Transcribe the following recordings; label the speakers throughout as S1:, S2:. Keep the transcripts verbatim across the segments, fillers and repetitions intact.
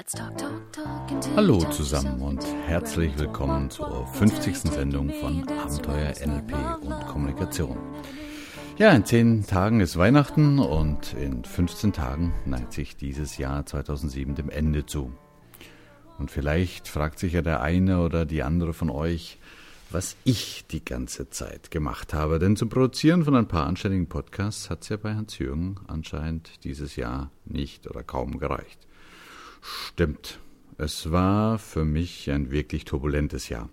S1: Hallo zusammen und herzlich willkommen zur fünfzigsten Sendung von Abenteuer N L P und Kommunikation. Ja, in zehn Tagen ist Weihnachten und in fünfzehn Tagen neigt sich dieses Jahr zweitausendsieben dem Ende zu. Und vielleicht fragt sich ja der eine oder die andere von euch, was ich die ganze Zeit gemacht habe. Denn zum Produzieren von ein paar anständigen Podcasts hat es ja bei Hans-Jürgen anscheinend dieses Jahr nicht oder kaum gereicht. Stimmt, es war für mich ein wirklich turbulentes Jahr.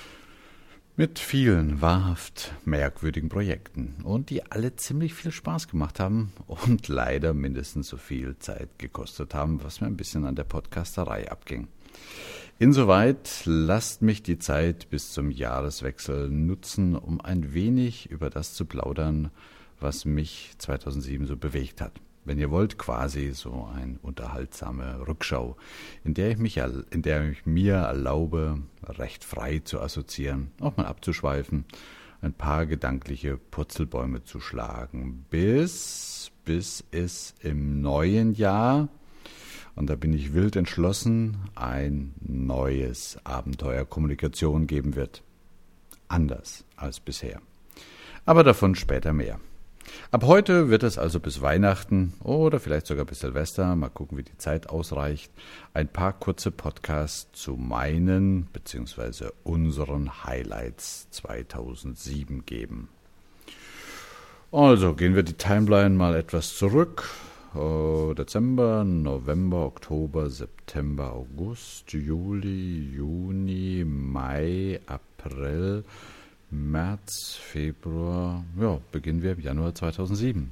S1: Mit vielen wahrhaft merkwürdigen Projekten und die alle ziemlich viel Spaß gemacht haben und leider mindestens so viel Zeit gekostet haben, was mir ein bisschen an der Podcasterei abging. Insoweit lasst mich die Zeit bis zum Jahreswechsel nutzen, um ein wenig über das zu plaudern, was mich zweitausendsieben so bewegt hat. Wenn ihr wollt, quasi so eine unterhaltsame Rückschau, in der ich mich, in der ich mir erlaube, recht frei zu assoziieren, auch mal abzuschweifen, ein paar gedankliche Purzelbäume zu schlagen, bis, bis es im neuen Jahr, und da bin ich wild entschlossen, ein neues Abenteuer Kommunikation geben wird. Anders als bisher. Aber davon später mehr. Ab heute wird es also bis Weihnachten oder vielleicht sogar bis Silvester, mal gucken, wie die Zeit ausreicht, ein paar kurze Podcasts zu meinen bzw. unseren Highlights zweitausendsieben geben. Also gehen wir die Timeline mal etwas zurück. Oh, Dezember, November, Oktober, September, August, Juli, Juni, Mai, April, März, Februar, ja, beginnen wir im Januar zweitausendsieben.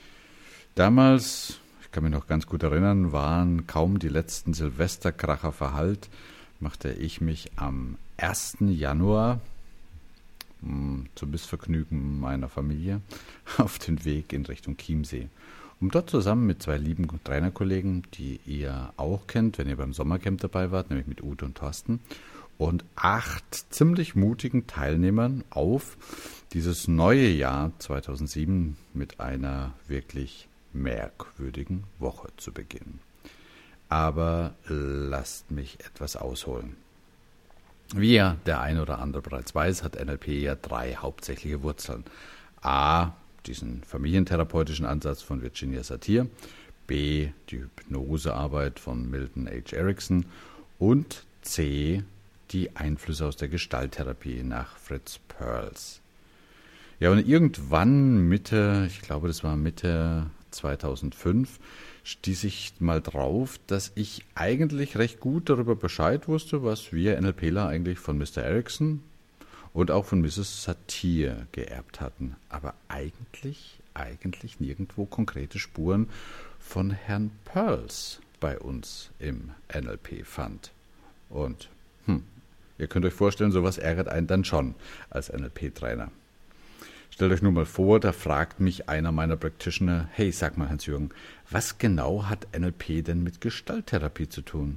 S1: Damals, ich kann mich noch ganz gut erinnern, waren kaum die letzten Silvesterkracher verhallt, machte ich mich am ersten Januar mh, zum Missvergnügen meiner Familie auf den Weg in Richtung Chiemsee, um dort zusammen mit zwei lieben Trainerkollegen, die ihr auch kennt, wenn ihr beim Sommercamp dabei wart, nämlich mit Ute und Thorsten, und acht ziemlich mutigen Teilnehmern auf dieses neue Jahr zweitausendsieben mit einer wirklich merkwürdigen Woche zu beginnen. Aber lasst mich etwas ausholen. Wie ja der eine oder andere bereits weiß, hat N L P ja drei hauptsächliche Wurzeln. A, diesen familientherapeutischen Ansatz von Virginia Satir, B, die Hypnosearbeit von Milton H. Erickson und C, die Einflüsse aus der Gestalttherapie nach Fritz Perls. Ja, und irgendwann Mitte, ich glaube, das war Mitte zweitausendfünf, stieß ich mal drauf, dass ich eigentlich recht gut darüber Bescheid wusste, was wir NLPler eigentlich von Mister Erickson und auch von Misses Satir geerbt hatten. Aber eigentlich, eigentlich nirgendwo konkrete Spuren von Herrn Perls bei uns im N L P fand. Und, hm, ihr könnt euch vorstellen, sowas ärgert einen dann schon als N L P-Trainer. Stellt euch nur mal vor, da fragt mich einer meiner Practitioner, hey, sag mal Hans-Jürgen, was genau hat N L P denn mit Gestalttherapie zu tun?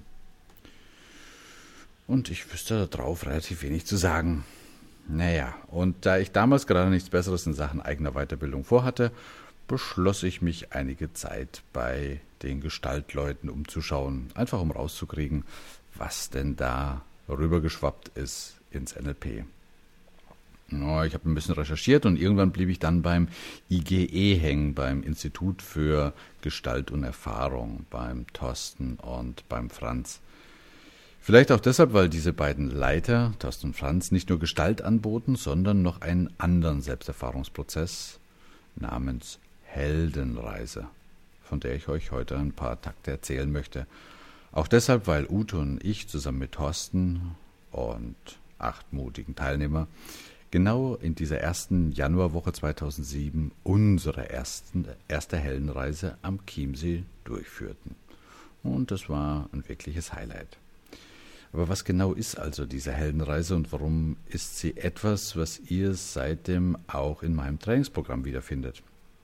S1: Und ich wüsste darauf relativ wenig zu sagen. Naja, und da ich damals gerade nichts Besseres in Sachen eigener Weiterbildung vorhatte, beschloss ich mich einige Zeit bei den Gestaltleuten umzuschauen, einfach um rauszukriegen, was denn da rübergeschwappt ist ins N L P. Ja, ich habe ein bisschen recherchiert und irgendwann blieb ich dann beim I G E hängen, beim Institut für Gestalt und Erfahrung, beim Thorsten und beim Franz. Vielleicht auch deshalb, weil diese beiden Leiter, Thorsten und Franz, nicht nur Gestalt anboten, sondern noch einen anderen Selbsterfahrungsprozess namens Heldenreise, von der ich euch heute ein paar Takte erzählen möchte. Auch deshalb, weil Ute und ich zusammen mit Thorsten und acht mutigen Teilnehmer genau in dieser ersten Januarwoche zweitausendsieben unsere ersten, erste Heldenreise am Chiemsee durchführten. Und das war ein wirkliches Highlight. Aber was genau ist also diese Heldenreise und warum ist sie etwas, was ihr seitdem auch in meinem Trainingsprogramm wiederfindet?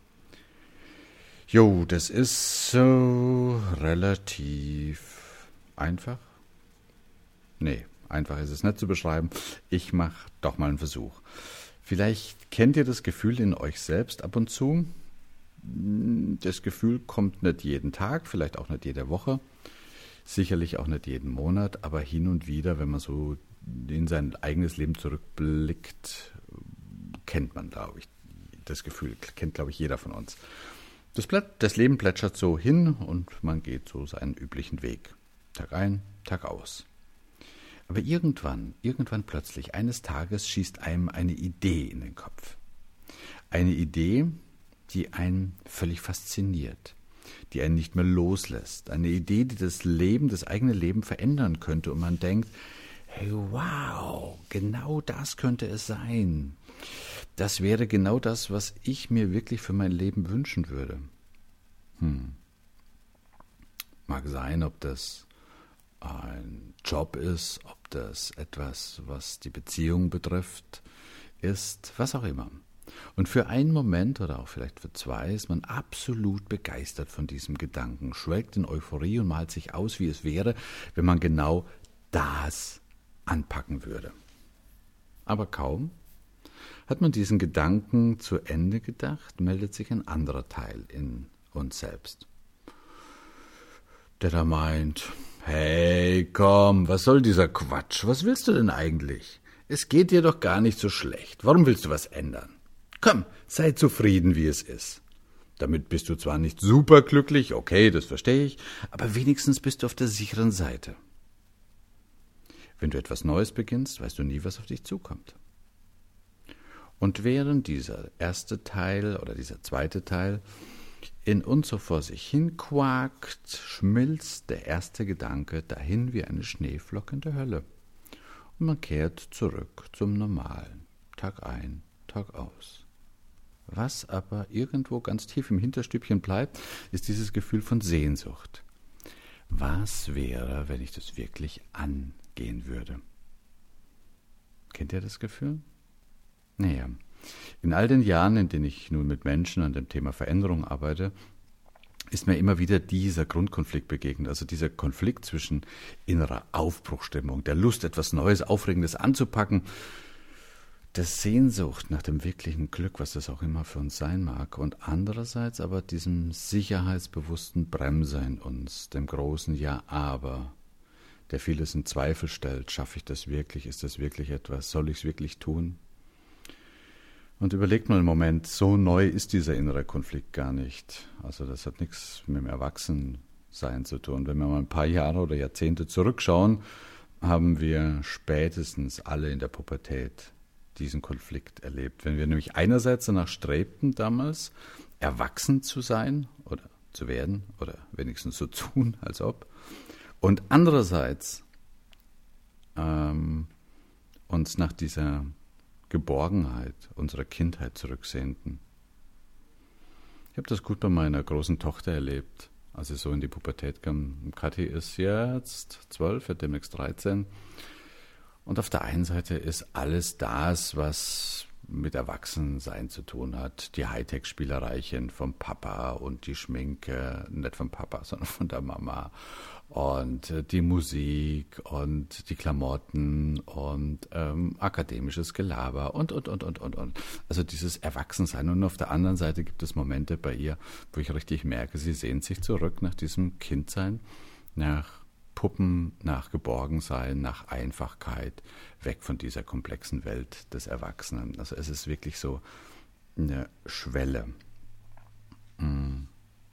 S1: Jo, das ist so relativ einfach. Nee, einfach ist es nicht zu beschreiben. Ich mache doch mal einen Versuch. Vielleicht kennt ihr das Gefühl in euch selbst ab und zu. Das Gefühl kommt nicht jeden Tag, vielleicht auch nicht jede Woche. Sicherlich auch nicht jeden Monat, aber hin und wieder, wenn man so in sein eigenes Leben zurückblickt, kennt man, glaube ich, das Gefühl, kennt, glaube ich, jeder von uns. Das, das Leben plätschert so hin und man geht so seinen üblichen Weg. Tag ein, Tag aus. Aber irgendwann, irgendwann plötzlich, eines Tages schießt einem eine Idee in den Kopf. Eine Idee, die einen völlig fasziniert, die einen nicht mehr loslässt. Eine Idee, die das Leben, das eigene Leben verändern könnte. Und man denkt, hey, wow, genau das könnte es sein. Das wäre genau das, was ich mir wirklich für mein Leben wünschen würde. Hm. Mag sein, ob das ein Job ist, ob das etwas, was die Beziehung betrifft, ist, was auch immer. Und für einen Moment oder auch vielleicht für zwei ist man absolut begeistert von diesem Gedanken, schwelgt in Euphorie und malt sich aus, wie es wäre, wenn man genau das anpacken würde. Aber kaum hat man diesen Gedanken zu Ende gedacht, meldet sich ein anderer Teil in uns selbst, der da meint, hey, komm, was soll dieser Quatsch? Was willst du denn eigentlich? Es geht dir doch gar nicht so schlecht. Warum willst du was ändern? Komm, sei zufrieden, wie es ist. Damit bist du zwar nicht superglücklich, okay, das verstehe ich, aber wenigstens bist du auf der sicheren Seite. Wenn du etwas Neues beginnst, weißt du nie, was auf dich zukommt. Und während dieser erste Teil oder dieser zweite Teil in uns so vor sich hin quakt, schmilzt der erste Gedanke dahin wie eine Schneeflocke in der Hölle. Und man kehrt zurück zum Normalen, Tag ein, Tag aus. Was aber irgendwo ganz tief im Hinterstübchen bleibt, ist dieses Gefühl von Sehnsucht. Was wäre, wenn ich das wirklich angehen würde? Kennt ihr das Gefühl? Naja, in all den Jahren, in denen ich nun mit Menschen an dem Thema Veränderung arbeite, ist mir immer wieder dieser Grundkonflikt begegnet, also dieser Konflikt zwischen innerer Aufbruchstimmung, der Lust, etwas Neues, Aufregendes anzupacken, der Sehnsucht nach dem wirklichen Glück, was das auch immer für uns sein mag, und andererseits aber diesem sicherheitsbewussten Bremser in uns, dem großen Ja-Aber, der vieles in Zweifel stellt. Schaffe ich das wirklich? Ist das wirklich etwas? Soll ich es wirklich tun? Und überlegt mal einen Moment, so neu ist dieser innere Konflikt gar nicht. Also das hat nichts mit dem Erwachsensein zu tun. Wenn wir mal ein paar Jahre oder Jahrzehnte zurückschauen, haben wir spätestens alle in der Pubertät diesen Konflikt erlebt. Wenn wir nämlich einerseits danach strebten, damals erwachsen zu sein oder zu werden oder wenigstens so tun, als ob, und andererseits ähm, uns nach dieser Geborgenheit unserer Kindheit zurücksehnten. Ich habe das gut bei meiner großen Tochter erlebt, als sie so in die Pubertät kam. Kathi ist jetzt zwölf, wird demnächst dreizehn. Und auf der einen Seite ist alles das, was mit Erwachsensein zu tun hat. Die Hightech-Spielereichen vom Papa und die Schminke, nicht vom Papa, sondern von der Mama. Und die Musik und die Klamotten und ähm, akademisches Gelaber und, und, und, und, und, und. Also dieses Erwachsensein. Und auf der anderen Seite gibt es Momente bei ihr, wo ich richtig merke, sie sehnt sich zurück nach diesem Kindsein, nach Puppen, nach Geborgensein, nach Einfachkeit, weg von dieser komplexen Welt des Erwachsenen. Also es ist wirklich so eine Schwelle. Mm.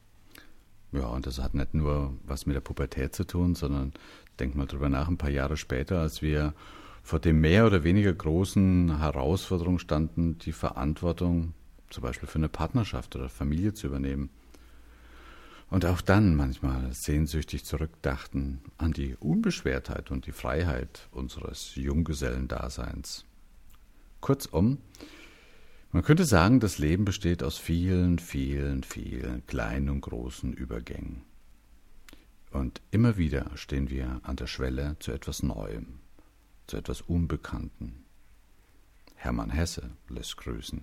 S1: Ja, und das hat nicht nur was mit der Pubertät zu tun, sondern denk mal drüber nach, ein paar Jahre später, als wir vor dem mehr oder weniger großen Herausforderung standen, die Verantwortung zum Beispiel für eine Partnerschaft oder Familie zu übernehmen. Und auch dann manchmal sehnsüchtig zurückdachten an die Unbeschwertheit und die Freiheit unseres Junggesellendaseins. Kurzum, man könnte sagen, das Leben besteht aus vielen, vielen, vielen kleinen und großen Übergängen. Und immer wieder stehen wir an der Schwelle zu etwas Neuem, zu etwas Unbekannten. Hermann Hesse lässt grüßen.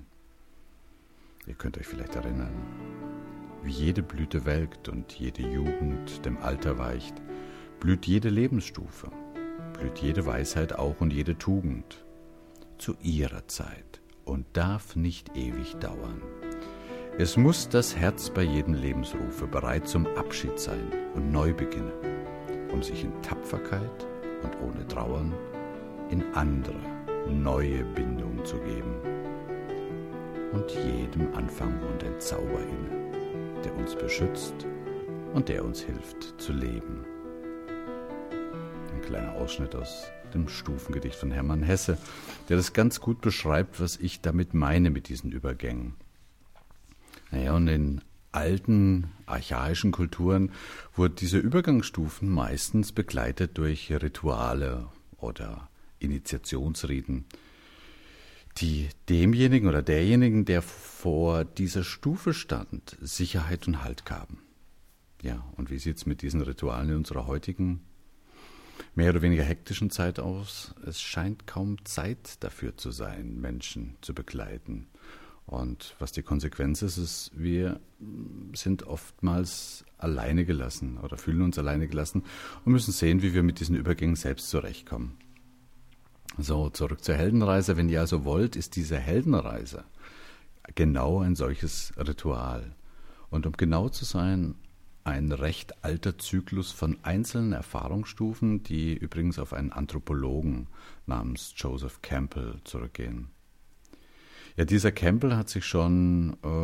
S1: Ihr könnt euch vielleicht erinnern, wie jede Blüte welkt und jede Jugend dem Alter weicht, blüht jede Lebensstufe, blüht jede Weisheit auch und jede Tugend zu ihrer Zeit und darf nicht ewig dauern. Es muss das Herz bei jedem Lebensrufe bereit zum Abschied sein und Neubeginne. um sich in Tapferkeit und ohne Trauern in andere, neue Bindung zu geben. Und jedem Anfang wohnt ein Zauber inne, der uns beschützt und der uns hilft zu leben. Ein kleiner Ausschnitt aus dem Stufengedicht von Hermann Hesse, der das ganz gut beschreibt, was ich damit meine mit diesen Übergängen. Naja, und in alten, archaischen Kulturen wurden diese Übergangsstufen meistens begleitet durch Rituale oder Initiationsriten, die demjenigen oder derjenigen, der vor dieser Stufe stand, Sicherheit und Halt gaben. Ja, und wie sieht es mit diesen Ritualen in unserer heutigen, mehr oder weniger hektischen Zeit aus? Es scheint kaum Zeit dafür zu sein, Menschen zu begleiten. Und was die Konsequenz ist, ist, wir sind oftmals alleine gelassen oder fühlen uns alleine gelassen und müssen sehen, wie wir mit diesen Übergängen selbst zurechtkommen. So, zurück zur Heldenreise. Wenn ihr also wollt, ist diese Heldenreise genau ein solches Ritual. Und um genau zu sein, ein recht alter Zyklus von einzelnen Erfahrungsstufen, die übrigens auf einen Anthropologen namens Joseph Campbell zurückgehen. Ja, dieser Campbell hat sich schon äh,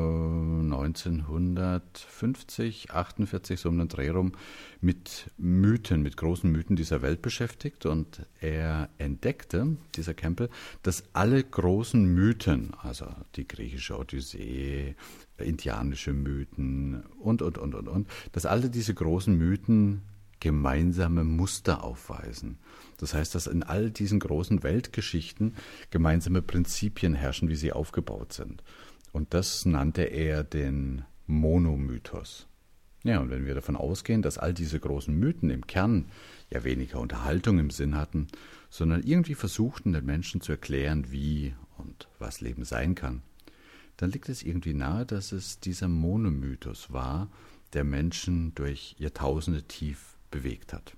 S1: neunzehnhundertfünfzig, achtundvierzig, so um den Dreh rum, mit Mythen, mit großen Mythen dieser Welt beschäftigt. Und er entdeckte, dieser Campbell, dass alle großen Mythen, also die griechische Odyssee, indianische Mythen und, und, und, und, und, dass alle diese großen Mythen gemeinsame Muster aufweisen. Das heißt, dass in all diesen großen Weltgeschichten gemeinsame Prinzipien herrschen, wie sie aufgebaut sind. Und das nannte er den Monomythos. Ja, und wenn wir davon ausgehen, dass all diese großen Mythen im Kern ja weniger Unterhaltung im Sinn hatten, sondern irgendwie versuchten, den Menschen zu erklären, wie und was Leben sein kann, dann liegt es irgendwie nahe, dass es dieser Monomythos war, der Menschen durch Jahrtausende tief bewegt hat.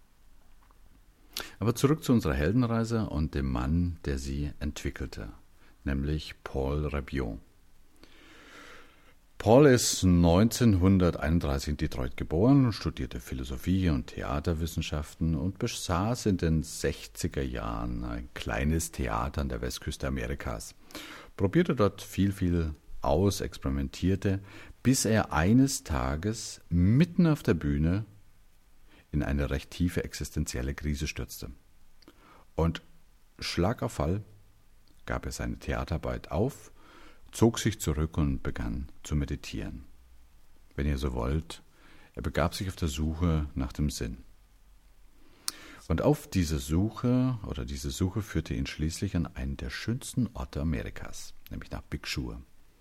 S1: Aber zurück zu unserer Heldenreise und dem Mann, der sie entwickelte, nämlich Paul Rabiot. Paul ist neunzehnhunderteinunddreißig in Detroit geboren, studierte Philosophie und Theaterwissenschaften und besaß in den sechziger Jahren ein kleines Theater an der Westküste Amerikas. Probierte dort viel, viel aus, experimentierte, bis er eines Tages mitten auf der Bühne in eine recht tiefe existenzielle Krise stürzte. Und Schlag auf Fall gab er seine Theaterarbeit auf, zog sich zurück und begann zu meditieren. Wenn ihr so wollt, er begab sich auf der Suche nach dem Sinn. Und auf diese Suche, oder diese Suche führte ihn schließlich an einen der schönsten Orte Amerikas, nämlich nach Big Sur.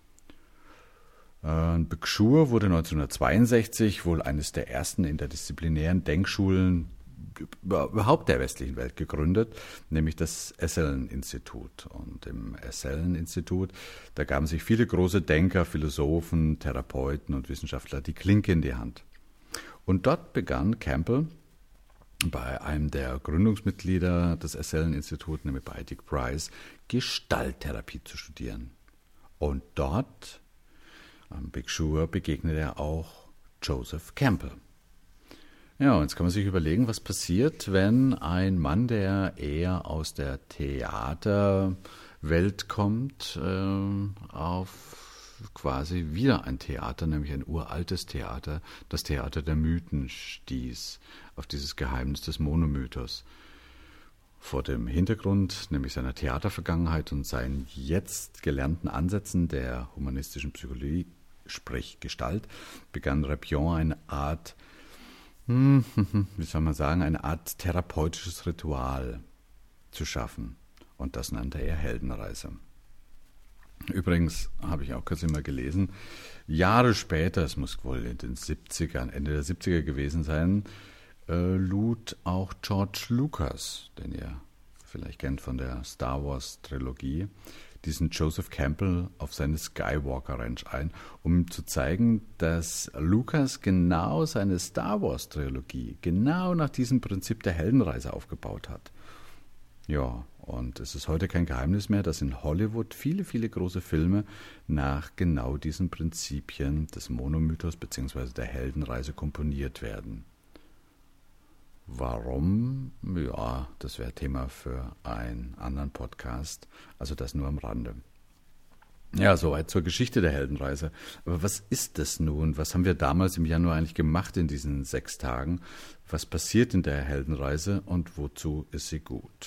S1: Big Sur wurde neunzehnhundertzweiundsechzig wohl eines der ersten interdisziplinären Denkschulen überhaupt der westlichen Welt gegründet, nämlich das Esalen-Institut. Und im Esalen-Institut, da gaben sich viele große Denker, Philosophen, Therapeuten und Wissenschaftler die Klinke in die Hand. Und dort begann Campbell bei einem der Gründungsmitglieder des Esalen-Instituts, nämlich bei Dick Price, Gestalttherapie zu studieren. Und dort am Big Sur begegnet er auch Joseph Campbell. Ja, und jetzt kann man sich überlegen, was passiert, wenn ein Mann, der eher aus der Theaterwelt kommt, äh, auf quasi wieder ein Theater, nämlich ein uraltes Theater, das Theater der Mythen stieß, auf dieses Geheimnis des Monomythos. Vor dem Hintergrund, nämlich seiner Theatervergangenheit und seinen jetzt gelernten Ansätzen der humanistischen Psychologie, sprich Gestalt, begann Rabiot eine Art, hm, wie soll man sagen, eine Art therapeutisches Ritual zu schaffen. Und das nannte er Heldenreise. Übrigens habe ich auch kürzlich mal gelesen, Jahre später, es muss wohl in den siebzigern, Ende der siebziger gewesen sein, äh, lud auch George Lucas, den ihr vielleicht kennt von der Star Wars Trilogie, diesen Joseph Campbell auf seine Skywalker Ranch ein, um ihm zu zeigen, dass Lucas genau seine Star Wars Trilogie genau nach diesem Prinzip der Heldenreise aufgebaut hat. Ja, und es ist heute kein Geheimnis mehr, dass in Hollywood viele, viele große Filme nach genau diesen Prinzipien des Monomythos bzw. der Heldenreise komponiert werden. Warum? Ja, das wäre Thema für einen anderen Podcast, also das nur am Rande. Ja, soweit zur Geschichte der Heldenreise. Aber was ist das nun? Was haben wir damals im Januar eigentlich gemacht in diesen sechs Tagen? Was passiert in der Heldenreise und wozu ist sie gut?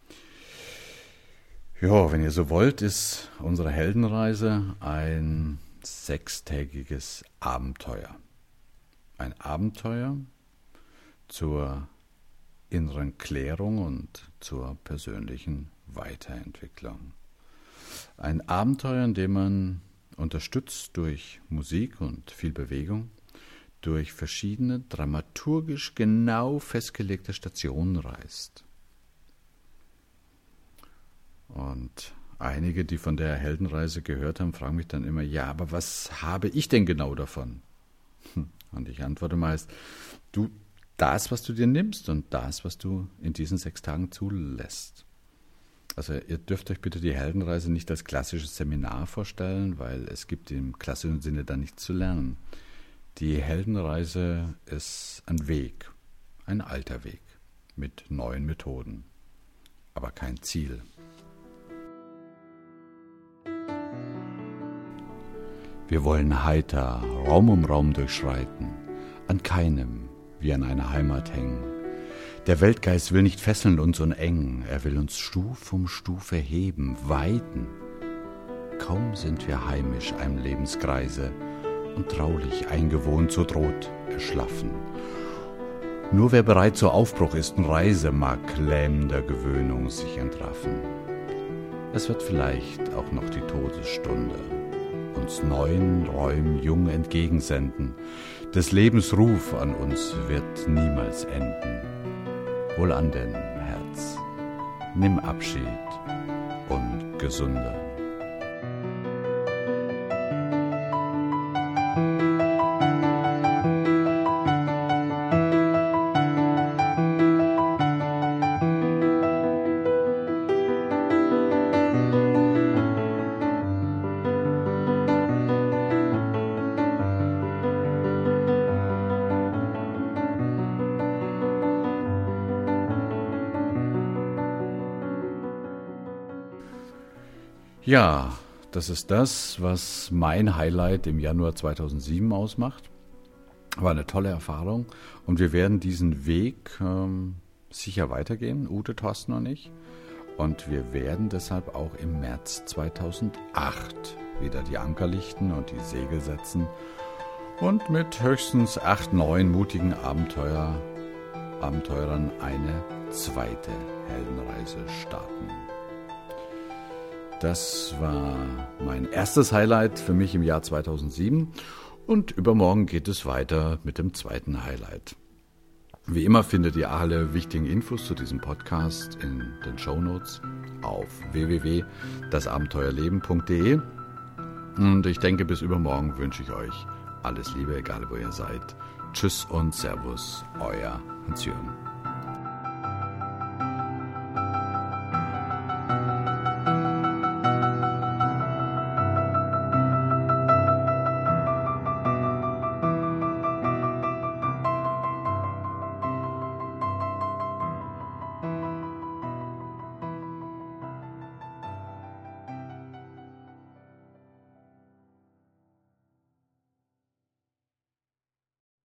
S1: Ja, wenn ihr so wollt, ist unsere Heldenreise ein sechstägiges Abenteuer. Ein Abenteuer zur inneren Klärung und zur persönlichen Weiterentwicklung. Ein Abenteuer, in dem man unterstützt durch Musik und viel Bewegung, durch verschiedene dramaturgisch genau festgelegte Stationen reist. Und einige, die von der Heldenreise gehört haben, fragen mich dann immer, ja, aber was habe ich denn genau davon? Und ich antworte meist, du, das, was du dir nimmst und das, was du in diesen sechs Tagen zulässt. Also ihr dürft euch bitte die Heldenreise nicht als klassisches Seminar vorstellen, weil es gibt im klassischen Sinne da nichts zu lernen. Die Heldenreise ist ein Weg, ein alter Weg mit neuen Methoden, aber kein Ziel. Wir wollen heiter Raum um Raum durchschreiten, an keinem wie an einer Heimat hängen. Der Weltgeist will nicht fesseln uns und eng, er will uns Stuf um Stufe heben, weiten. Kaum sind wir heimisch einem Lebenskreise und traulich eingewohnt, so droht erschlaffen. Nur wer bereit zur Aufbruch ist und Reise, mag lähmender Gewöhnung sich entraffen. Es wird vielleicht auch noch die Todesstunde uns neuen Räumen jung entgegensenden. Des Lebens Ruf an uns wird niemals enden. Wohlan denn, Herz, nimm Abschied und gesunde. Ja, das ist das, was mein Highlight im Januar zweitausendsieben ausmacht. War eine tolle Erfahrung und wir werden diesen Weg ähm, sicher weitergehen, Ute, Thorsten und ich. Und wir werden deshalb auch im März zweitausendacht wieder die Anker lichten und die Segel setzen und mit höchstens acht, neun mutigen Abenteuer, Abenteurern eine zweite Heldenreise starten. Das war mein erstes Highlight für mich im Jahr zweitausendsieben und übermorgen geht es weiter mit dem zweiten Highlight. Wie immer findet ihr alle wichtigen Infos zu diesem Podcast in den Shownotes auf w w w punkt das abenteuerleben punkt de und ich denke, bis übermorgen wünsche ich euch alles Liebe, egal wo ihr seid. Tschüss und Servus, euer Hans-Jürgen.